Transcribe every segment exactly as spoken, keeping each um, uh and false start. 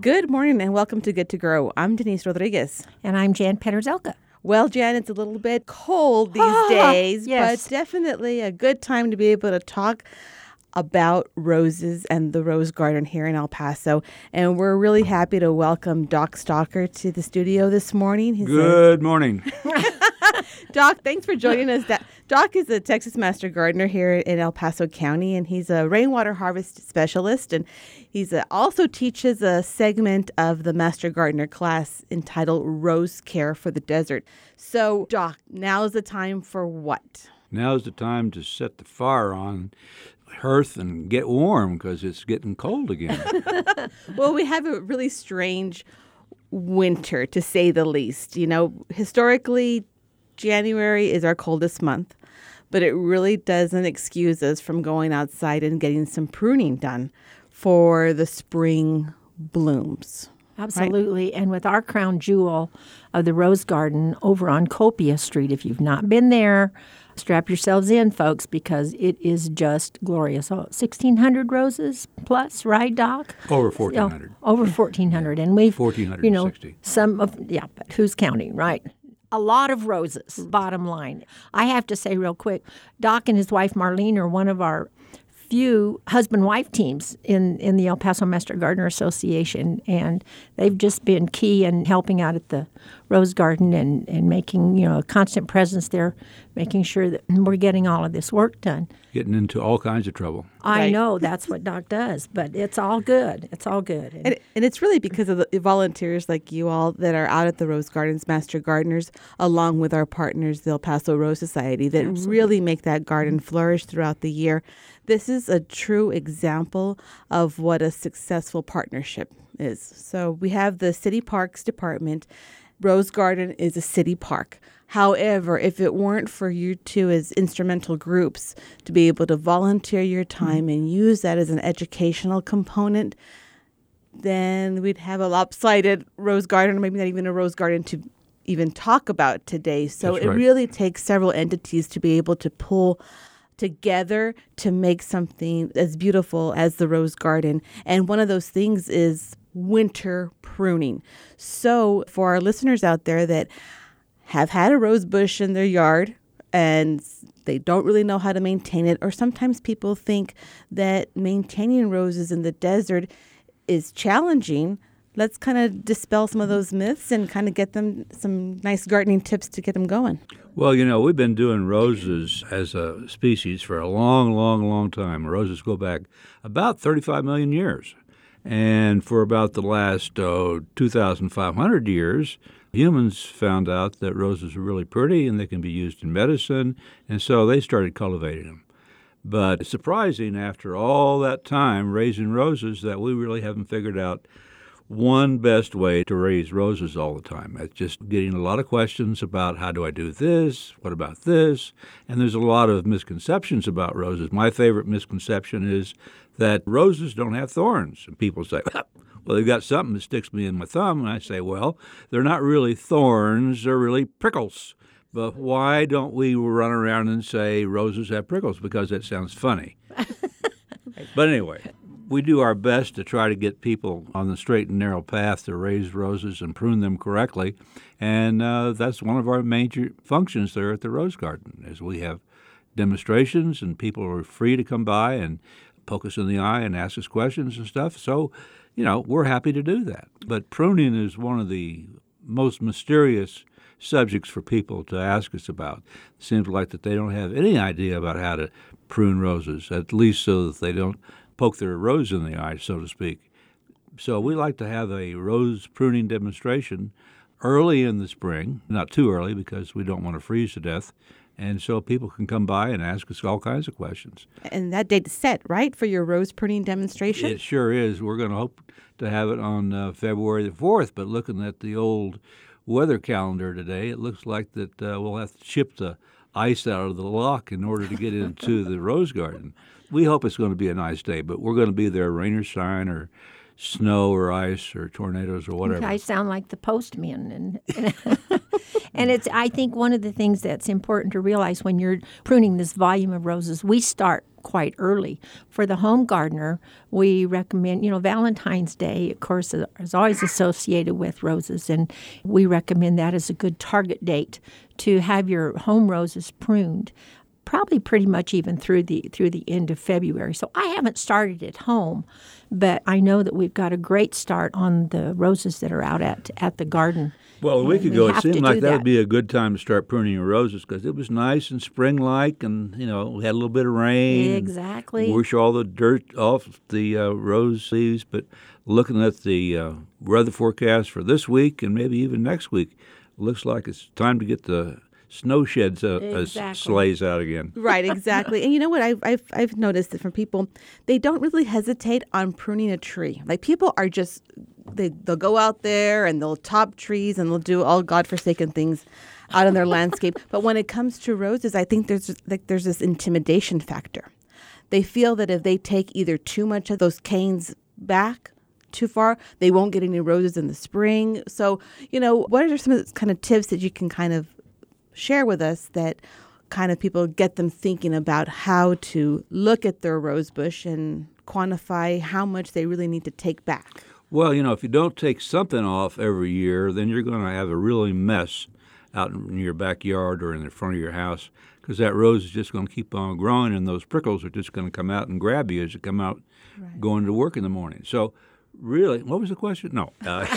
Good morning and welcome to Good to Grow. I'm Denise Rodriguez. And I'm Jan Petterzelka. Well, Jan, it's a little bit cold these Ah, days, yes. but definitely a good time to be able to talk about roses and the rose garden here in El Paso. And we're really happy to welcome Doc Stalker to the studio this morning. He's Good a- morning. Doc, thanks for joining us. Doc is a Texas Master Gardener here in El Paso County, and he's a rainwater harvest specialist. And he also teaches a segment of the Master Gardener class entitled Rose Care for the Desert. So, Doc, now's the time for what? Now's the time to set the fire on hearth and get warm because it's getting cold again. Well, we have a really strange winter, to say the least. You know, historically, January is our coldest month, but it really doesn't excuse us from going outside and getting some pruning done for the spring blooms. Absolutely. Right? And with our crown jewel of the Rose Garden over on Copia Street, if you've not been there, strap yourselves in, folks, because it is just glorious. Oh, sixteen hundred roses plus, right, Doc? Over fourteen hundred. Oh, over fourteen hundred. And we've, fourteen sixty. You know, some of, yeah, but who's counting, right? A lot of roses, bottom line. I have to say real quick, Doc and his wife Marlene are one of our few husband-wife teams in, in the El Paso Master Gardener Association, and they've just been key in helping out at the Rose Garden and, and making, you know, a constant presence there, making sure that we're getting all of this work done. Getting into all kinds of trouble. I Right. know that's what Doc does, but it's all good. It's all good. And, And, and it's really because of the volunteers like you all that are out at the Rose Gardens, Master Gardeners, along with our partners, the El Paso Rose Society, that Absolutely. really make that garden flourish throughout the year. This is a true example of what a successful partnership is. So we have the City Parks Department. Rose Garden is a city park. However, if it weren't for you two as instrumental groups to be able to volunteer your time and use that as an educational component, then we'd have a lopsided rose garden, or maybe not even a rose garden to even talk about today. So That's it right. really takes several entities to be able to pull together to make something as beautiful as the rose garden. And one of those things is winter pruning. So for our listeners out there that have had a rose bush in their yard and they don't really know how to maintain it, or sometimes people think that maintaining roses in the desert is challenging, let's kind of dispel some of those myths and kind of get them some nice gardening tips to get them going. Well, you know, we've been doing roses as a species for a long, long, long time. Roses go back about thirty-five million years. And for about the last oh, two thousand five hundred years, humans found out that roses are really pretty and they can be used in medicine, and so they started cultivating them. But it's surprising after all that time raising roses that we really haven't figured out one best way to raise roses all the time. It's just getting a lot of questions about how do I do this, what about this, and there's a lot of misconceptions about roses. My favorite misconception is that roses don't have thorns. And people say, well, they've got something that sticks me in my thumb. And I say, well, they're not really thorns, they're really prickles. But why don't we run around and say roses have prickles? Because that sounds funny. But anyway, we do our best to try to get people on the straight and narrow path to raise roses and prune them correctly. And uh, that's one of our major functions there at the Rose Garden, is we have demonstrations and people are free to come by and poke us in the eye and ask us questions and stuff. So, you know, we're happy to do that. But pruning is one of the most mysterious subjects for people to ask us about. It seems like that they don't have any idea about how to prune roses, at least so that they don't poke their rose in the eye, so to speak. So we like to have a rose pruning demonstration early in the spring, not too early because we don't want to freeze to death, and so people can come by and ask us all kinds of questions. And that date's set, right, for your rose pruning demonstration? It sure is. We're going to hope to have it on uh, February the fourth, but looking at the old weather calendar today, it looks like that uh, we'll have to ship the ice out of the lock in order to get into the Rose Garden. We hope it's going to be a nice day, but we're going to be there, rain or shine or snow or ice or tornadoes or whatever. You guys sound like the postmen. And, and, and it's, I think one of the things that's important to realize when you're pruning this volume of roses, we start quite early. For the home gardener, we recommend, you know, Valentine's Day, of course, is always associated with roses, and we recommend that as a good target date to have your home roses pruned. Probably pretty much even through the through the end of February. So I haven't started at home, but I know that we've got a great start on the roses that are out at at the garden. Well, a week And we ago, it have seemed to like do that would that. be a good time to start pruning your roses because it was nice and spring-like, and you know we had a little bit of rain. and Exactly. Wash all the dirt off the uh, rose leaves. But looking at the uh, weather forecast for this week and maybe even next week, looks like it's time to get the snow sheds uh, Exactly. as sleighs out again. Right, exactly. And you know what? I've, I've I've noticed that from people, they don't really hesitate on pruning a tree. Like people are just they they'll go out there and they'll top trees and they'll do all godforsaken things out in their landscape. But when it comes to roses, I think there's like there's this intimidation factor. They feel that if they take either too much of those canes back too far, they won't get any roses in the spring. So, you know, what are some of the kind of tips that you can kind of share with us that kind of people get them thinking about how to look at their rose bush and quantify how much they really need to take back? Well, you know, if you don't take something off every year, then you're going to have a really mess out in your backyard or in the front of your house because that rose is just going to keep on growing and those prickles are just going to come out and grab you as you come out Right. going to work in the morning. So really, what was the question? No. Uh,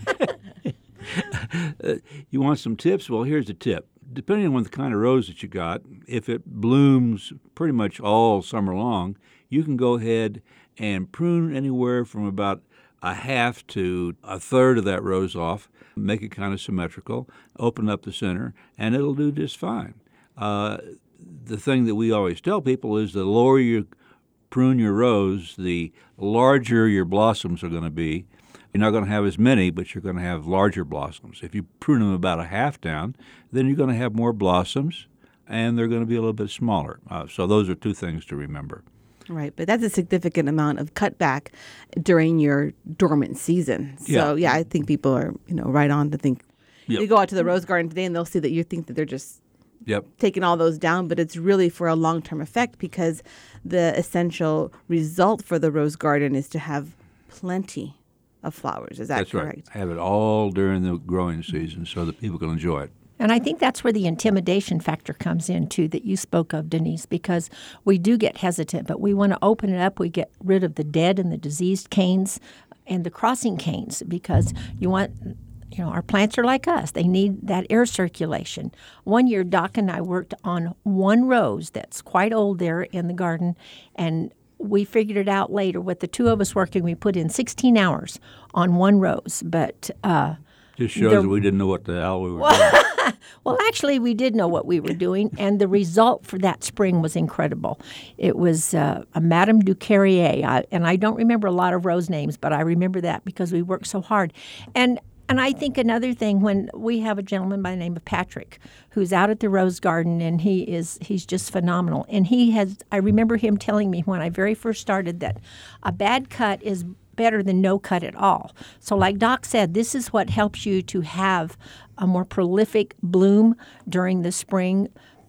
you want some tips? Well, here's the tip. Depending on the kind of rose that you got, if it blooms pretty much all summer long, you can go ahead and prune anywhere from about a half to a third of that rose off, make it kind of symmetrical, open up the center, and it'll do just fine. Uh, the thing that we always tell people is the lower you prune your rose, the larger your blossoms are going to be. You're not going to have as many, but you're going to have larger blossoms. If you prune them about a half down, then you're going to have more blossoms, and they're going to be a little bit smaller. Uh, so those are two things to remember. Right, but that's a significant amount of cutback during your dormant season. So, yeah, Yeah. I think people are, you know, right on to think. Yep. You go out to the rose garden today and they'll see that you think that they're just Yep. taking all those down, but it's really for a long-term effect because the essential result for the rose garden is to have plenty of flowers. Is that That's correct? right. Have it all during the growing season so that people can enjoy it. And I think that's where the intimidation factor comes in, too, that you spoke of, Denise, because we do get hesitant, but we want to open it up. We get rid of the dead and the diseased canes and the crossing canes because you want, you know, our plants are like us. They need that air circulation. One year, Doc and I worked on one rose that's quite old there in the garden, and we figured it out later. With the two of us working, we put in sixteen hours on one rose, but uh, Just shows The- that we didn't know what the hell we were doing. Well, actually, we did know what we were doing, and the result for that spring was incredible. It was uh, a Madame du Carrier, I, and I don't remember a lot of rose names, but I remember that because we worked so hard. And and I think another thing, when we have a gentleman by the name of Patrick, who's out at the rose garden, and he is he's just phenomenal. And he has, I remember him telling me when I very first started that a bad cut is better than no cut at all. So like Doc said, this is what helps you to have a more prolific bloom during the spring,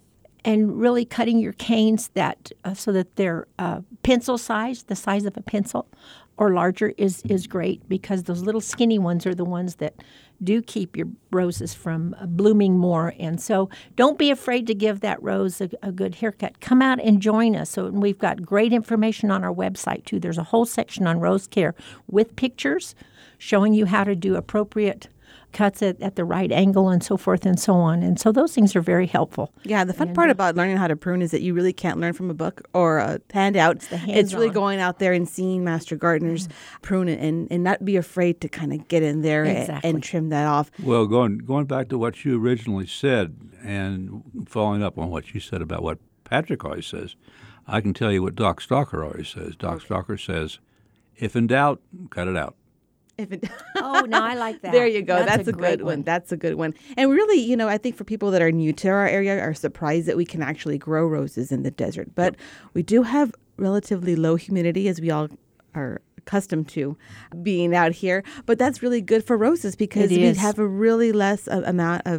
and really cutting your canes that uh, so that they're uh, pencil size, the size of a pencil, or larger is is great because those little skinny ones are the ones that do keep your roses from uh, blooming more. And so don't be afraid to give that rose a, a good haircut. Come out and join us. So we've got great information on our website too. There's a whole section on rose care with pictures showing you how to do appropriate cuts at, at the right angle and so forth and so on. And so those things are very helpful. Yeah, the fun part about learning how to prune is that you really can't learn from a book or a handout. It's, the it's really hands-on. going out there and seeing master gardeners prune it and, and not be afraid to kind of get in there a- Exactly. and trim that off. Well, going going back to what you originally said and following up on what you said about what Patrick always says, I can tell you what Doc Stalker always says. Doc Stalker says, if in doubt, cut it out. If it Oh, no, I like that. There you go. That's, That's a, a great good one. one. That's a good one. And really, you know, I think for people that are new to our area are surprised that we can actually grow roses in the desert. But we do have relatively low humidity, as we all are accustomed to being out here. But that's really good for roses because It we is. have a really less uh, amount of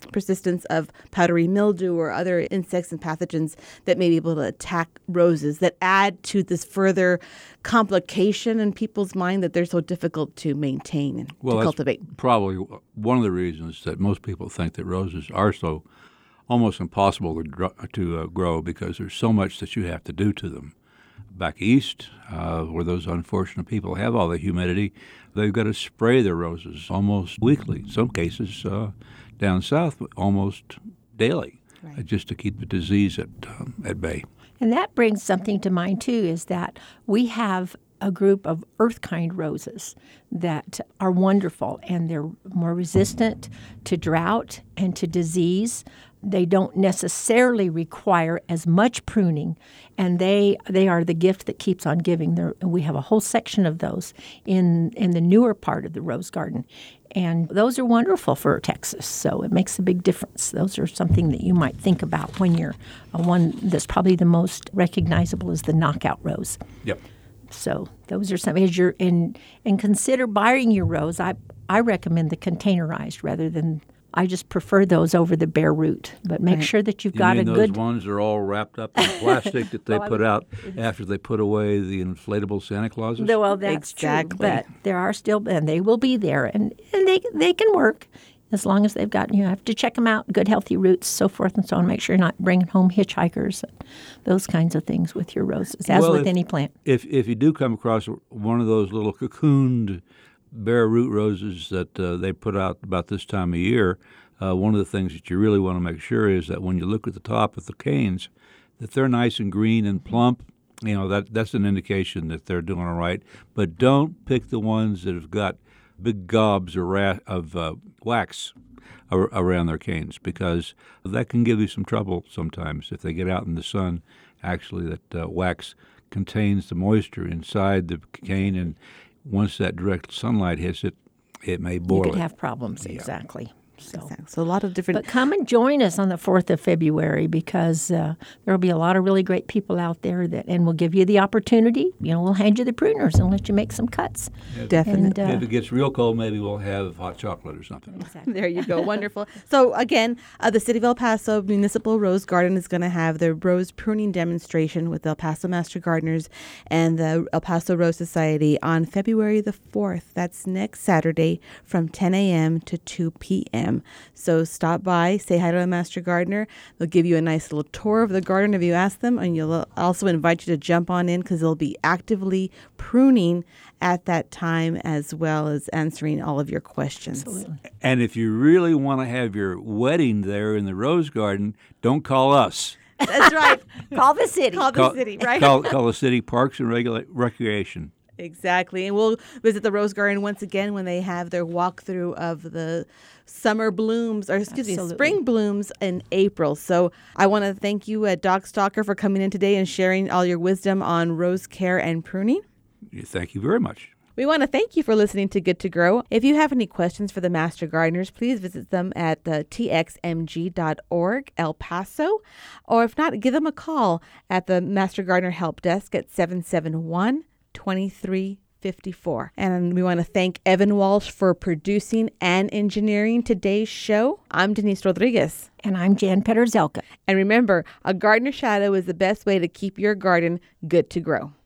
persistence of powdery mildew or other insects and pathogens that may be able to attack roses that add to this further complication in people's mind that they're so difficult to maintain and well, to that's cultivate. Probably one of the reasons that most people think that roses are so almost impossible to, gr- to uh, grow because there's so much that you have to do to them. Back east, uh, where those unfortunate people have all the humidity, they've got to spray their roses almost weekly. In some cases, uh, down south, almost daily, right. uh, just to keep the disease at um, at bay. And that brings something to mind, too, is that we have a group of earth-kind roses that are wonderful, and they're more resistant to drought and to disease. They don't necessarily require as much pruning, and they they are the gift that keeps on giving. There, we have a whole section of those in, in the newer part of the rose garden, and those are wonderful for Texas, so it makes a big difference. Those are something that you might think about when you're uh, one that's probably the most recognizable is the knockout rose. Yep. So those are some, as you're in, and consider buying your rose. I, I recommend the containerized rather than, I just prefer those over the bare root. But make right. sure that you've you got mean a those good. ones are all wrapped up in plastic that they Well, put out after they put away the inflatable Santa Clauses? Well, that's Exactly. true, but there are still, and they will be there, and, and they they can work as long as they've got, you have to check them out, good healthy roots, so forth and so on. Make sure you're not bringing home hitchhikers, and those kinds of things with your roses, as well, with if, any plant. If if you do come across one of those little cocooned bare root roses that uh, they put out about this time of year, uh, one of the things that you really want to make sure is that when you look at the top of the canes, that they're nice and green and plump. You know, that that's an indication that they're doing all right. But don't pick the ones that have got big gobs of, ra- of uh, wax ar- around their canes, because that can give you some trouble sometimes if they get out in the sun. Actually, that uh, wax contains the moisture inside the cane, and once that direct sunlight hits it, it may boil You could it. have problems, Yeah. exactly. So. Exactly. So a lot of different. But come and join us on the fourth of February because uh, there will be a lot of really great people out there that, and we'll give you the opportunity. You know, we'll hand you the pruners and let you make some cuts. Definitely. And, uh, If it gets real cold, maybe we'll have hot chocolate or something. Exactly. There you go. Wonderful. So again, uh, the City of El Paso Municipal Rose Garden is going to have the rose pruning demonstration with El Paso Master Gardeners and the El Paso Rose Society on February the fourth. That's next Saturday from ten a.m. to two p.m. So stop by, say hi to a Master Gardener. They'll give you a nice little tour of the garden if you ask them, and you'll also invite you to jump on in because they'll be actively pruning at that time as well as answering all of your questions. Absolutely. And if you really want to have your wedding there in the rose garden, don't call us. That's right. Call the city. Call the Call, city, right? call, call the city Parks and Regula- Recreation. Exactly. And we'll visit the Rose Garden once again when they have their walkthrough of the summer blooms, or excuse Absolutely. me, spring blooms in April. So I want to thank you, uh, Doc Stalker, for coming in today and sharing all your wisdom on rose care and pruning. Thank you very much. We want to thank you for listening to Good to Grow. If you have any questions for the Master Gardeners, please visit them at the t x m g dot org El Paso, or if not, give them a call at the Master Gardener Help Desk at seven seven one, two three five four. And we want to thank Evan Walsh for producing and engineering today's show. I'm Denise Rodriguez. And I'm Jan Petterzelka. And remember, a gardener shadow is the best way to keep your garden good to grow.